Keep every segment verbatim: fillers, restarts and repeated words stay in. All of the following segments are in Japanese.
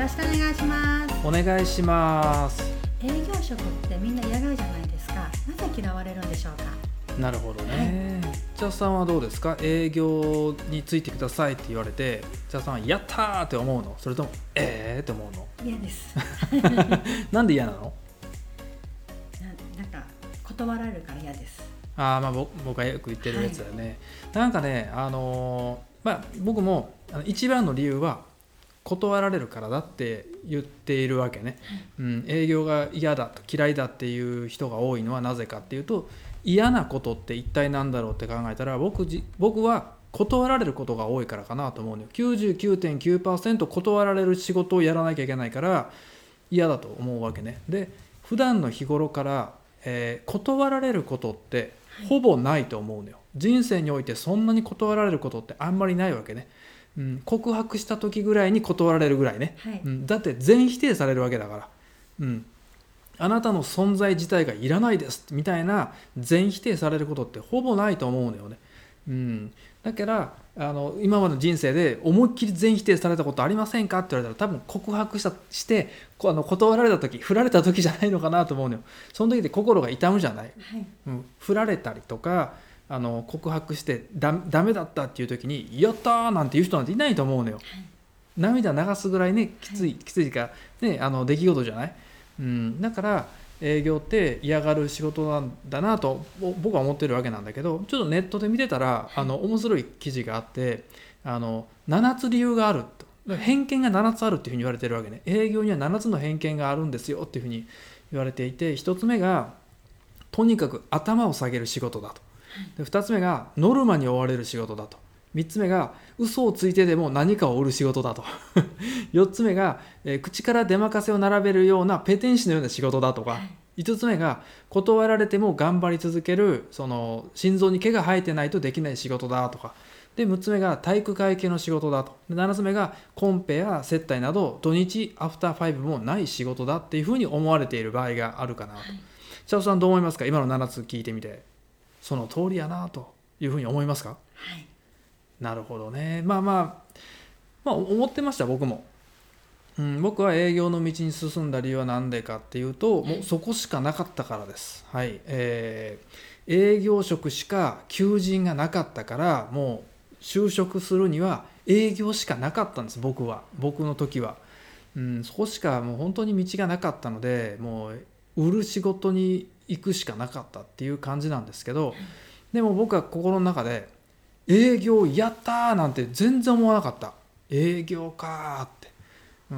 ろしくお願いします。 お願いします。 営業職ってみんな嫌がるじゃないですか。なぜ嫌われるんでしょうか。 なるほどね。茶、はい、さんはどうですか。営業についてくださいって言われて、茶さんはやったーって思うの、それともえーって思うの。 嫌ですなんで嫌なの。 な, なんか断られるから嫌です。 あ、まあ、僕がよく言ってるやつだよね、はい、なんかね、あのーまあ、僕も一番の理由は断られるからだって言っているわけね、うん、営業が嫌だと嫌いだっていう人が多いのはなぜかっていうと、嫌なことって一体何だろうって考えたら、 僕, 僕は断られることが多いからかなと思うのよ。 きゅうじゅうきゅうてんきゅうパーセント 断られる仕事をやらなきゃいけないから嫌だと思うわけね。で、普段の日頃から、えー、断られることってほぼないと思うのよ。人生においてそんなに断られることってあんまりないわけね、うん、告白した時ぐらいに断られるぐらいね、はい、うん、だって全否定されるわけだから、うん、あなたの存在自体がいらないですみたいな全否定されることってほぼないと思うのよね、うん、だからあの今までの人生で思いっきり全否定されたことありませんかって言われたら、多分告白したしてあの断られた時、振られた時じゃないのかなと思うのよ。その時で心が痛むじゃない、はい、うん、振られたりとかあの告白してダメだったっていう時にやったーなんて言う人なんていないと思うのよ、はい、涙流すぐらいね、きつい、はい、きついか、ね、あの出来事じゃない、うん、だから営業って嫌がる仕事なんだなと僕は思ってるわけなんだけど、ちょっとネットで見てたらあの面白い記事があって、あのななつ理由があると、偏見がななつあるっていうふうに言われてるわけね。営業にはななつの偏見があるんですよっていうふうに言われていて、ひとつめがとにかく頭を下げる仕事だと、でふたつめがノルマに追われる仕事だと、みっつめが嘘をついてでも何かを売る仕事だとよっつめが、えー、口から出任せを並べるようなペテン師のような仕事だとか、はい、いつつめが断られても頑張り続ける、その心臓に毛が生えてないとできない仕事だとかで、むっつめが体育会系の仕事だと、でななつめがコンペや接待など土日アフターファイブもない仕事だっていうふうに思われている場合があるかなと、はい、シャオさんどう思いますか。今のななつ聞いてみてその通りやなというふうに思いますか。はい、なるほどね。まあまあ、まあ思ってました僕も、うん、僕は営業の道に進んだ理由は何でかっていうと、もうそこしかなかったからです。はい、えー、営業職しか求人がなかったから、もう就職するには営業しかなかったんです。僕は僕の時は、うん、そこしかもう本当に道がなかったので、もう売る仕事に行くしかなかったっていう感じなんですけど、でも僕は心の中で営業やったーなんて全然思わなかった。営業かーって、うん、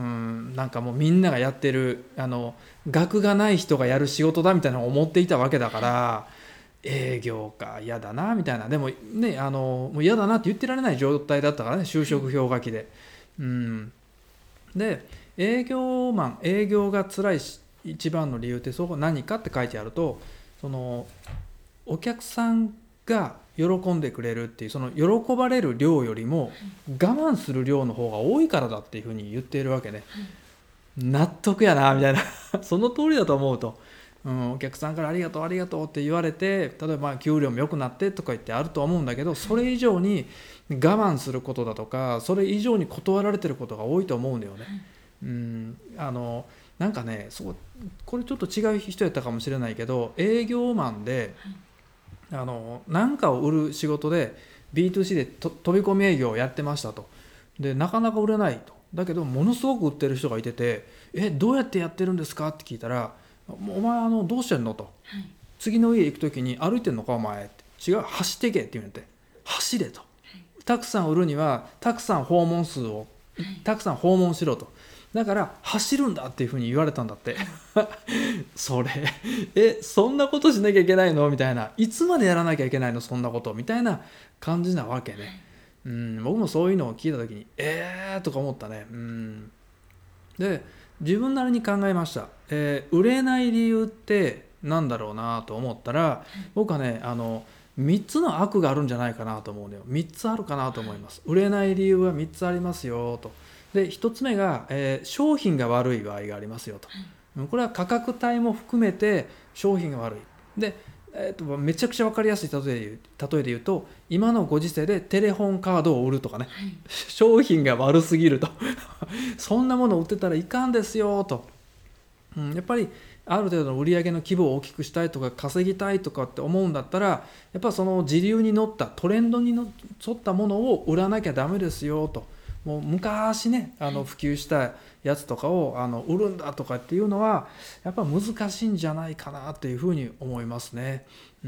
なんかもうみんながやってる、あの学がない人がやる仕事だみたいなのを思っていたわけだから、営業か嫌だなみたいな。でもね、あのもう嫌だなって言ってられない状態だったからね、就職氷河期で、うん、で営業マン営業が辛いし一番の理由ってそこ何かって書いてあると、そのお客さんが喜んでくれるっていう、その喜ばれる量よりも我慢する量の方が多いからだっていうふうに言っているわけね、はい、納得やなみたいなその通りだと思うと、うん、お客さんからありがとうありがとうって言われて、例えば給料も良くなってとか言ってあると思うんだけど、それ以上に我慢することだとか、それ以上に断られてることが多いと思うんだよね、はい、うん、あのなんかね、そうこれちょっと違う人やったかもしれないけど、営業マンで、はい、あの何かを売る仕事で ビーツーシー でと飛び込み営業をやってましたと。でなかなか売れないと。だけどものすごく売ってる人がいてて、えどうやってやってるんですかって聞いたら、お前あのどうしてんのと、はい、次の家行く時に歩いてんのかお前って、違う走ってけって言うんやって、走れと、はい、たくさん売るにはたくさん訪問数を、はい、たくさん訪問しろと、だから走るんだっていうふうに言われたんだってそれえそんなことしなきゃいけないのみたいな、いつまでやらなきゃいけないのそんなことみたいな感じなわけね、うん、僕もそういうのを聞いた時にえーとか思ったね、うん、で自分なりに考えました、えー、売れない理由ってなんだろうなと思ったら、僕はねあのみっつの悪があるんじゃないかなと思うのよ。みっつあるかなと思います。売れない理由はみっつありますよと。でひとつめが、えー、商品が悪い場合がありますよと。これは価格帯も含めて商品が悪い。でえー、とめちゃくちゃ分かりやすい例えで言う、例えで言うと今のご時世でテレホンカードを売るとかね、 はい、 商品が悪すぎるとそんなものを売ってたらいかんですよと、うん、やっぱりある程度の売り上げの規模を大きくしたいとか稼ぎたいとかって思うんだったら、やっぱその時流に乗ったトレンドにの沿ったものを売らなきゃダメですよと。もう昔ねあの普及したやつとかをあの売るんだとかっていうのはやっぱ難しいんじゃないかなっていうふうに思いますね。うん、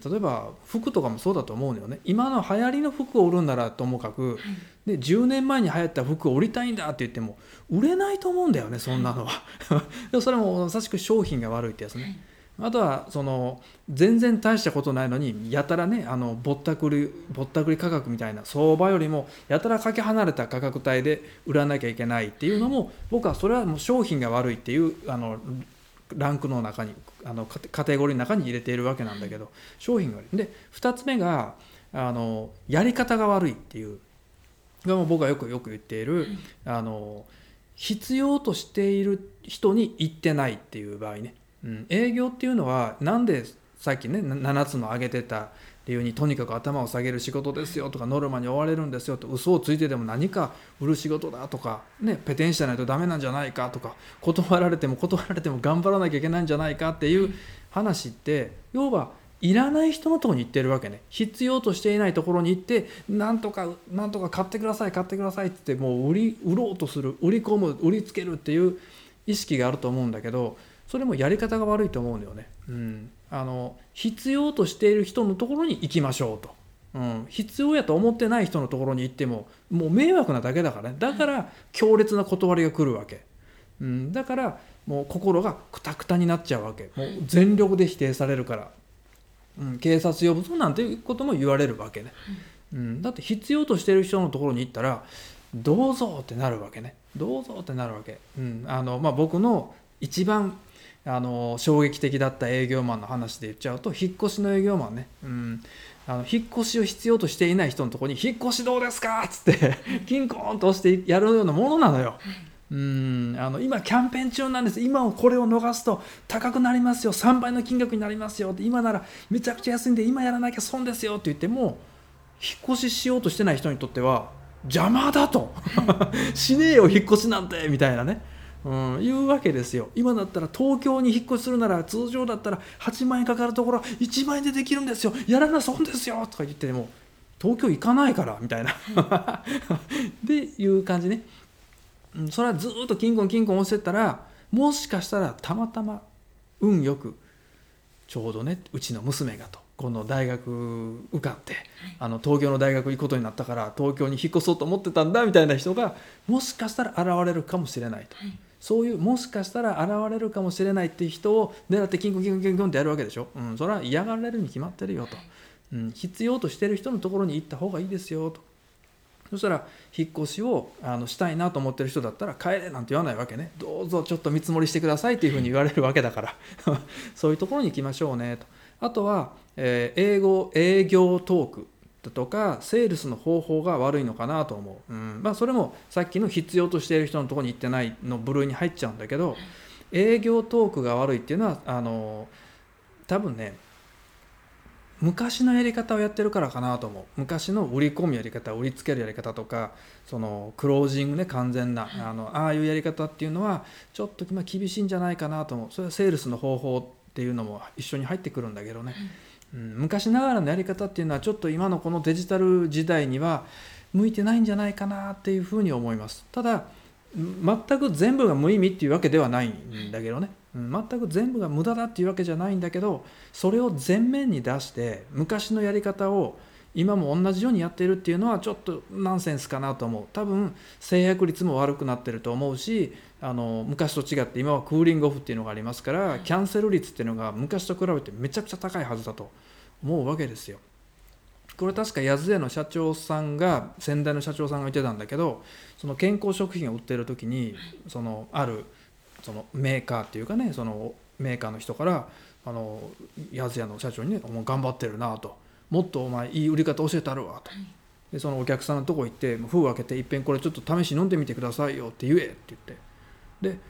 例えば服とかもそうだと思うのよね。今の流行りの服を売るんならともかく、でじゅうねんまえに流行った服を売りたいんだって言っても売れないと思うんだよね、そんなのはでもそれもまさしく商品が悪いってやつね。あとはその全然大したことないのにやたらねあのぼったくりぼったくり価格みたいな相場よりもやたらかけ離れた価格帯で売らなきゃいけないっていうのも、僕はそれはもう商品が悪いっていうあのランクの中にあのカテゴリーの中に入れているわけなんだけど、商品が悪い。でふたつめがあのやり方が悪いっていうがもう僕がよくよく言っている、あの必要としている人に行ってないっていう場合ね。うん、営業っていうのはなんでさっきねななつの挙げてた理由にとにかく頭を下げる仕事ですよとかノルマに追われるんですよと嘘をついてでも何か売る仕事だとか、ね、ペテン師じゃないとダメなんじゃないかとか断られても断られても頑張らなきゃいけないんじゃないかっていう話って要はいらない人のところに行ってるわけね。必要としていないところに行ってなんとかなんとか買ってください買ってくださいって言ってもう売り売ろうとする売り込む売りつけるっていう意識があると思うんだけど、それもやり方が悪いと思うんだよね。うん、あの必要としている人のところに行きましょうと、うん、必要やと思ってない人のところに行ってももう迷惑なだけだからね。だから強烈な断りが来るわけ、うん、だからもう心がクタクタになっちゃうわけ。もう全力で否定されるから、うん、警察呼ぶぞなんていうことも言われるわけね、うん、だって必要としている人のところに行ったらどうぞってなるわけね。どうぞってなるわけ、うんあのまあ、僕の一番あの衝撃的だった営業マンの話で言っちゃうと引っ越しの営業マンね、うん、あの引っ越しを必要としていない人のところに引っ越しどうですかっつってキンコーンと押してやるようなものなのよ。うんあの今キャンペーン中なんです、今これを逃すと高くなりますよ、さんばいの金額になりますよ、今ならめちゃくちゃ安いんで今やらなきゃ損ですよって言っても引っ越ししようとしてない人にとっては邪魔だとしねえよ引っ越しなんてみたいなね、うん、いうわけですよ。今だったら東京に引っ越しするなら通常だったらはちまん円かかるところいちまん円でできるんですよ、やらな損ですよとか言っても東京行かないからみたいなでいう感じね。それはずっとキンコンキンコン押してったらもしかしたらたまたま運よくちょうどねうちの娘がとこの大学受かって、はい、あの東京の大学行くことになったから東京に引っ越そうと思ってたんだみたいな人がもしかしたら現れるかもしれないと、はい、そういうもしかしたら現れるかもしれないっていう人を狙ってキンコンキンコンキンコンってやるわけでしょ、うん、それは嫌がられるに決まってるよと、うん、必要としてる人のところに行った方がいいですよと。そしたら引っ越しをあのしたいなと思ってる人だったら帰れなんて言わないわけね。どうぞちょっと見積もりしてくださいっていうふうに言われるわけだからそういうところに行きましょうねと。あとは、えー、英語営業トークだとかセールスの方法が悪いのかなと思う、うんまあ、それもさっきの必要としている人のところに行ってないの部類に入っちゃうんだけど、営業トークが悪いっていうのはあの多分ね昔のやり方をやってるからかなと思う。昔の売り込むやり方、売りつけるやり方とかそのクロージングね完全なあのああいうやり方っていうのはちょっとまあ厳しいんじゃないかなと思う。それはセールスの方法っていうのも一緒に入ってくるんだけどね、うん、昔ながらのやり方っていうのはちょっと今のこのデジタル時代には向いてないんじゃないかなっていうふうに思います。ただ全く全部が無意味っていうわけではないんだけどね、うん、全く全部が無駄だっていうわけじゃないんだけど、それを前面に出して昔のやり方を今も同じようにやっているっていうのはちょっとナンセンスかなと思う。多分制約率も悪くなってると思うし、あの昔と違って今はクーリングオフっていうのがありますからキャンセル率っていうのが昔と比べてめちゃくちゃ高いはずだと思うわけですよ。これ確かヤズエの社長さんが先代の社長さんが言ってたんだけど、その健康食品を売ってる時にそのあるそのメーカーっていうかねそのメーカーの人からあのヤズヤの社長にねもう頑張ってるなと、もっとお前いい売り方教えてあるわと。でそのお客さんのとこ行って封を開けていっぺんこれちょっと試し飲んでみてくださいよって言えって言って、で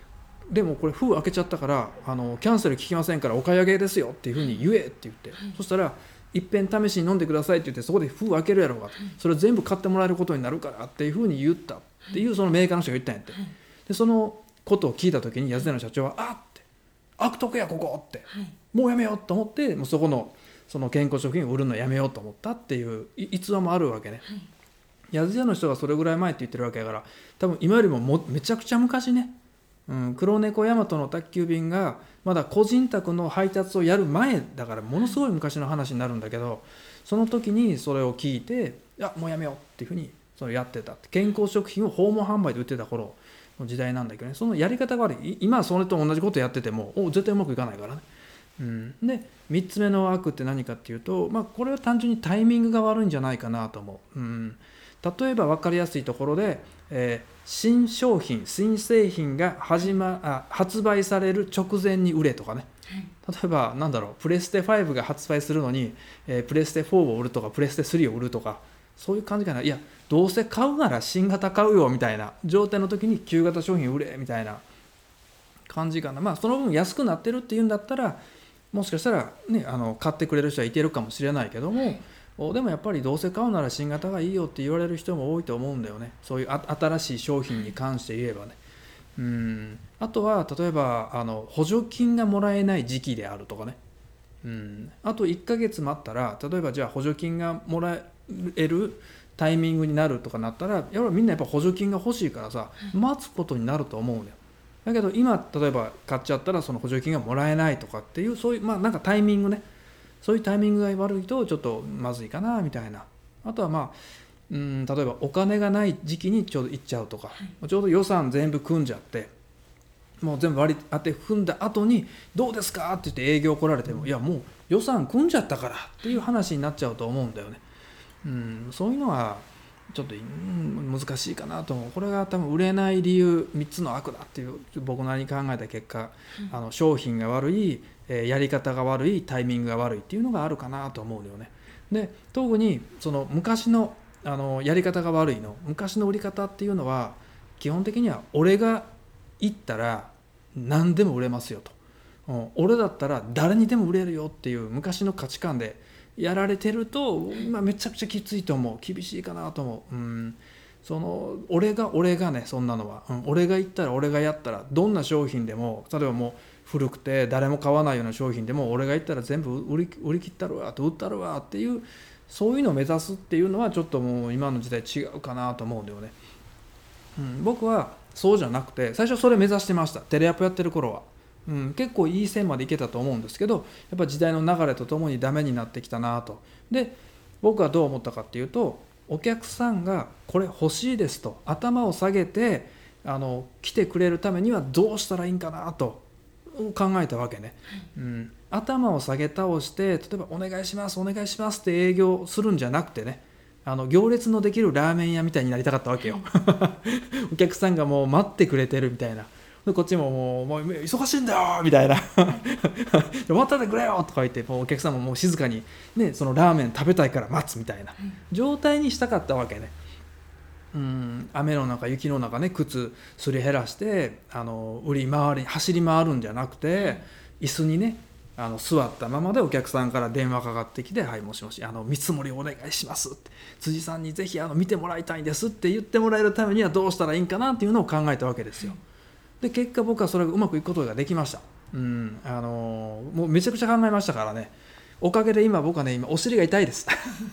でもこれ封開けちゃったからあのキャンセル聞きませんからお買い上げですよっていうふうに言えって言って、はい、そしたらいっぺん試しに飲んでくださいって言ってそこで封開けるやろうが、はい、それを全部買ってもらえることになるからっていうふうに言ったっていうそのメーカーの人が言ったんやって、はい、でそのことを聞いた時に安田の社長はあって悪徳やここって、はい、もうやめようと思ってもうそこのその健康食品を売るのやめようと思ったっていう逸話もあるわけね、はい、安田の人がそれぐらい前って言ってるわけやから多分今よりも、もめちゃくちゃ昔ね、うん、黒猫大和の宅急便がまだ個人宅の配達をやる前だからものすごい昔の話になるんだけどその時にそれを聞いていやもうやめようっていうふうにそれやってた健康食品を訪問販売で売ってた頃の時代なんだけどねそのやり方が悪い今はそれと同じことやっててもお絶対うまくいかないからね、うん、でみっつめの悪って何かっていうと、まあ、これは単純にタイミングが悪いんじゃないかなと思う、うん、例えば分かりやすいところで、えー新商品新製品が始、ま、あ発売される直前に売れとかね、はい、例えばなんだろうプレステファイブが発売するのに、えー、プレステフォーを売るとかプレステスリーを売るとかそういう感じかないやどうせ買うなら新型買うよみたいな状態の時に旧型商品売れみたいな感じかなまあその分安くなってるっていうんだったらもしかしたら、ね、あの買ってくれる人はいてるかもしれないけども、はいでもやっぱりどうせ買うなら新型がいいよって言われる人も多いと思うんだよねそういう新しい商品に関して言えばねうんあとは例えばあの補助金がもらえない時期であるとかねうんあといっかげつ待ったら例えばじゃあ補助金がもらえるタイミングになるとかなったらやっぱりみんなやっぱ補助金が欲しいからさ待つことになると思うんだよだけど今例えば買っちゃったらその補助金がもらえないとかっていうそういうまあなんかタイミングねそういうタイミングが悪いとちょっとまずいかなみたいなあとはまあうん例えばお金がない時期にちょうど行っちゃうとか、はい、ちょうど予算全部組んじゃってもう全部割り当て組んだ後にどうですかって言って営業来られてもいやもう予算組んじゃったからっていう話になっちゃうと思うんだよねうんそういうのはちょっと難しいかなと思うこれが多分売れない理由みっつの悪だっていう僕なりに考えた結果、うん、あの商品が悪いやり方が悪いタイミングが悪いっていうのがあるかなと思うよねで特にその昔の、あのやり方が悪いの昔の売り方っていうのは基本的には俺が言ったら何でも売れますよと、うん、俺だったら誰にでも売れるよっていう昔の価値観でやられてると今めちゃくちゃきついと思う厳しいかなと思う、うん、その俺が俺がねそんなのは、うん、俺が言ったら俺がやったらどんな商品でも例えばもう古くて誰も買わないような商品でも俺が言ったら全部売り、売り切ったるわと売ったるわっていうそういうのを目指すっていうのはちょっともう今の時代違うかなと思うんだよね、うん、僕はそうじゃなくて最初それ目指してましたテレアポやってる頃は、うん、結構いい線までいけたと思うんですけどやっぱ時代の流れとともにダメになってきたなとで僕はどう思ったかっていうとお客さんがこれ欲しいですと頭を下げてあの来てくれるためにはどうしたらいいんかなと考えたわけね、うん、頭を下げ倒して例えばお願いしますお願いしますって営業するんじゃなくてねあの行列のできるラーメン屋みたいになりたかったわけよお客さんがもう待ってくれてるみたいなでこっちももう、もう忙しいんだよみたいな待っててくれよとか言ってもうお客さんももう静かに、ね、そのラーメン食べたいから待つみたいな状態にしたかったわけねうん雨の中雪の中ね靴すり減らしてあの売り回り走り回るんじゃなくて椅子にねあの座ったままでお客さんから電話かかってきてはいもしもしあの見積もりお願いしますって辻さんにぜひあの見てもらいたいんですって言ってもらえるためにはどうしたらいいんかなっていうのを考えたわけですよで結果僕はそれがうまくいくことができましたうんあのもうめちゃくちゃ考えましたからねおかげで今僕はね今お尻が痛いです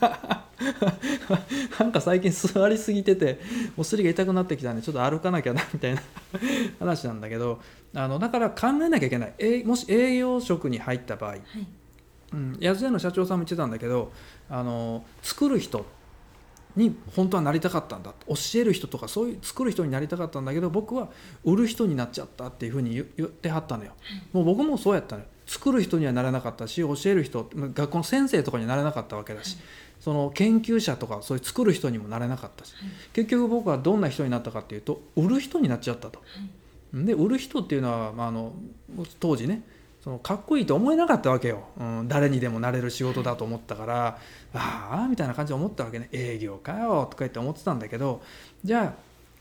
なんか最近座りすぎててお尻が痛くなってきたんでちょっと歩かなきゃなみたいな話なんだけどあのだから考えなきゃいけないえもし営業職に入った場合、はいうん、安屋の社長さんも言ってたんだけどあの作る人に本当はなりたかったんだ教える人とかそういう作る人になりたかったんだけど僕は売る人になっちゃったっていうふうに言ってはったのよ、はい、もう僕もそうやったのよ作る人にはなれなかったし教える人学校の先生とかにはなれなかったわけだし、はい、その研究者とかそういう作る人にもなれなかったし、はい、結局僕はどんな人になったかっていうと売る人になっちゃったと、はい、で売る人っていうのは、まあ、あの当時ねそのかっこいいと思えなかったわけよ、うん、誰にでもなれる仕事だと思ったから、はい、ああみたいな感じで思ったわけね営業かよとか言って思ってたんだけどじゃあ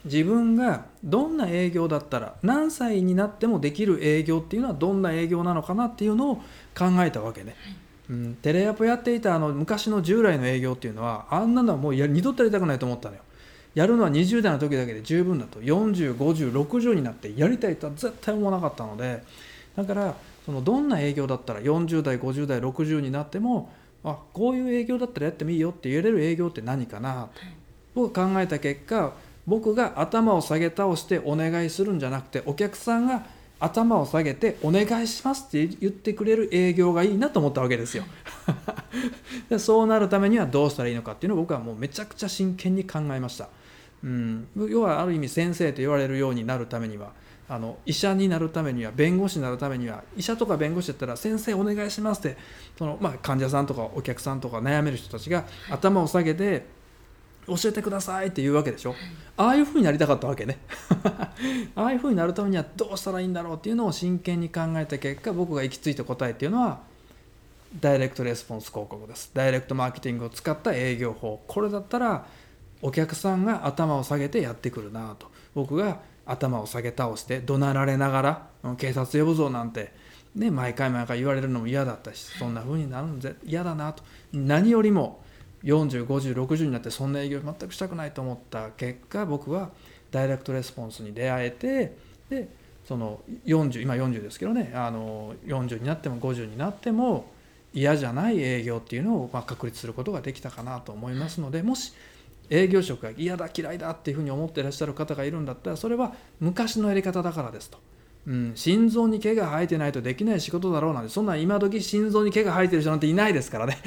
自分がどんな営業だったら何歳になってもできる営業っていうのはどんな営業なのかなっていうのを考えたわけね、うん、テレアポやっていたあの昔の従来の営業っていうのはあんなのはもうや二度とやりたくないと思ったのよ。やるのはにじゅう代の時だけで十分だと、よんじゅう、ごじゅう、ろくじゅうになってやりたいとは絶対思わなかったので、だからそのどんな営業だったらよんじゅう代、ごじゅう代、ろくじゅうになってもあこういう営業だったらやってもいいよって言えれる営業って何かなと僕が考えた結果、僕が頭を下げ倒してお願いするんじゃなくて、お客さんが頭を下げてお願いしますって言ってくれる営業がいいなと思ったわけですよでそうなるためにはどうしたらいいのかっていうのを僕はもうめちゃくちゃ真剣に考えました、うん、要はある意味先生と言われるようになるためには、あの医者になるためには、弁護士になるためには、医者とか弁護士だったら先生お願いしますってその、まあ、患者さんとかお客さんとか悩める人たちが頭を下げて教えてくださいって言うわけでしょ。ああいう風になりたかったわけねああいう風になるためにはどうしたらいいんだろうっていうのを真剣に考えた結果、僕が行き着いた答えっていうのはダイレクトレスポンス広告です。ダイレクトマーケティングを使った営業法、これだったらお客さんが頭を下げてやってくるなと、僕が頭を下げ倒して怒鳴られながら警察呼ぶぞなんて、ね、毎回毎回言われるのも嫌だったし、そんな風になるの嫌だなと、何よりもよんじゅう、ごじゅう、ろくじゅうになってそんな営業全くしたくないと思った結果、僕はダイレクトレスポンスに出会えて、でそのよんじゅう、今よんじゅうですけどね、あのよんじゅうになってもごじゅうになっても嫌じゃない営業っていうのをまあ確立することができたかなと思いますので、もし営業職が嫌だ嫌いだっていうふうに思っていらっしゃる方がいるんだったら、それは昔のやり方だからですと、うん、心臓に毛が生えてないとできない仕事だろうなんて、そんな今時心臓に毛が生えてる人なんていないですからね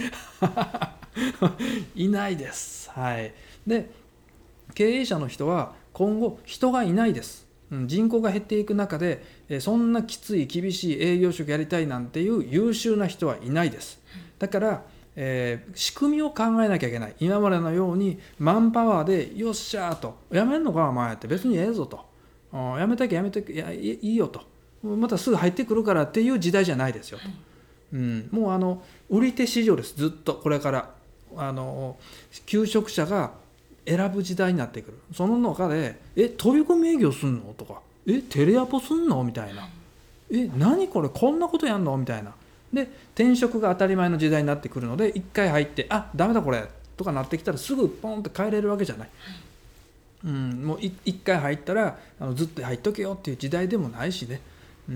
いないです、はい、で経営者の人は今後人がいないです、うん、人口が減っていく中でえそんなきつい厳しい営業職やりたいなんていう優秀な人はいないです。だからえー、仕組みを考えなきゃいけない。今までのようにマンパワーでよっしゃーと、やめんのかお前って別にええぞと、やめたきゃやめたきゃいいよと、またすぐ入ってくるからっていう時代じゃないですよと、うん、もうあの売り手市場です。ずっとこれからあの求職者が選ぶ時代になってくる。その中でえ飛び込み営業すんのとか、えテレアポすんのみたいな、え何これこんなことやんのみたいなで、転職が当たり前の時代になってくるので、一回入ってあダメだこれとかなってきたらすぐポンって帰れるわけじゃない、うん、もう一回入ったらあのずっと入っとけよっていう時代でもないしね、うん、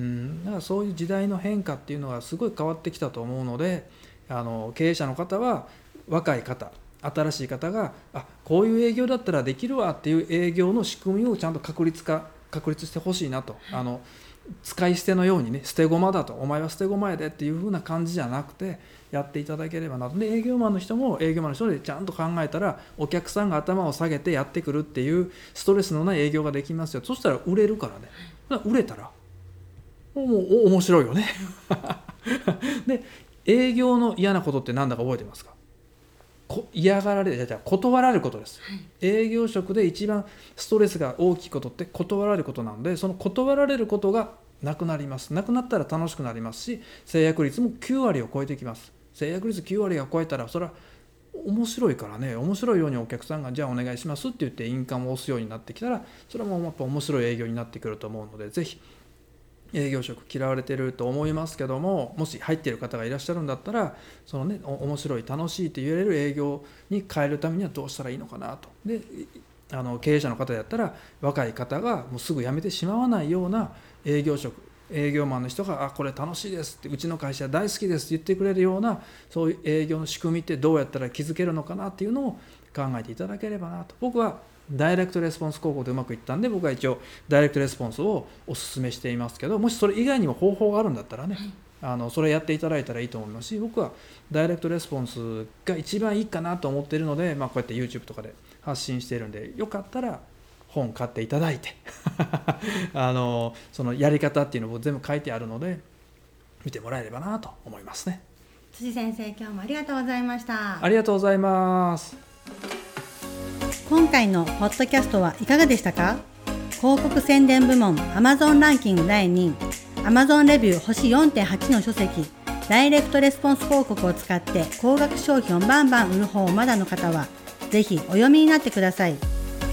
だからそういう時代の変化っていうのがすごい変わってきたと思うので、あの経営者の方は若い方、新しい方があこういう営業だったらできるわっていう営業の仕組みをちゃんと確立化確立してほしいなと、あの使い捨てのようにね、捨て駒だと、お前は捨て駒やでっていう風な感じじゃなくてやっていただければなと。で営業マンの人も営業マンの人でちゃんと考えたら、お客さんが頭を下げてやってくるっていうストレスのない営業ができますよ。そしたら売れるからね。だから売れたらもう面白いよねで営業の嫌なことって何だか覚えてますか？嫌がられる、じゃあ断られることです、はい、営業職で一番ストレスが大きいことって断られることなので、その断られることがなくなります。なくなったら楽しくなりますし、制約率もきゅう割を超えてきます。制約率きゅう割が超えたらそれは面白いからね、面白いようにお客さんがじゃあお願いしますって言って印鑑を押すようになってきたら、それもやっぱ面白い営業になってくると思うので、ぜひ営業職嫌われてると思いますけども、もし入っている方がいらっしゃるんだったら、そのね面白い楽しいと言えれる営業に変えるためにはどうしたらいいのかなと。であの経営者の方だったら、若い方がもうすぐ辞めてしまわないような営業職、営業マンの人があこれ楽しいですって、うちの会社大好きですって言ってくれるような、そういう営業の仕組みってどうやったら築けるのかなっていうのを考えていただければなと。僕はダイレクトレスポンス広告でうまくいったんで、僕は一応ダイレクトレスポンスをお勧めしていますけど、もしそれ以外にも方法があるんだったらね、あのそれやっていただいたらいいと思いますし、僕はダイレクトレスポンスが一番いいかなと思っているので、まあ、こうやって YouTube とかで発信しているんで、よかったら本買っていただいてあのそのやり方っていうのを全部書いてあるので見てもらえればなと思いますね。 辻先生、今日もありがとうございました。 ありがとうございます。 今回のポッドキャストはいかがでしたか？広告宣伝部門 Amazon ランキングだいにい、 Amazon レビュー星 よんてんはち の書籍、ダイレクトレスポンス広告を使って高額商品をバンバン売る方をまだの方は、ぜひお読みになってください。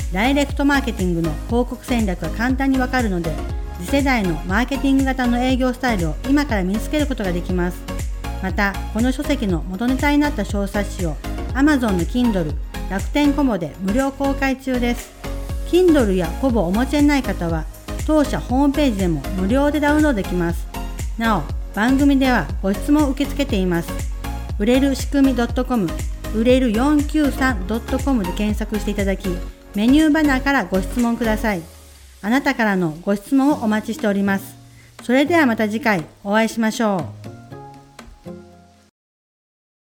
ダイレクトマーケティングの広告戦略が簡単にわかるので、次世代のマーケティング型の営業スタイルを今から身につけることができます。また、この書籍の元ネタになった小冊子を Amazon の Kindle、楽天コボで無料公開中です。Kindle やコボをお持ちでない方は、当社ホームページでも無料でダウンロードできます。なお、番組ではご質問を受け付けています。売れる仕組み .com、売れる よんきゅうさん ドットコム で検索していただき、メニューバナーからご質問ください。あなたからのご質問をお待ちしております。それではまた次回お会いしましょう。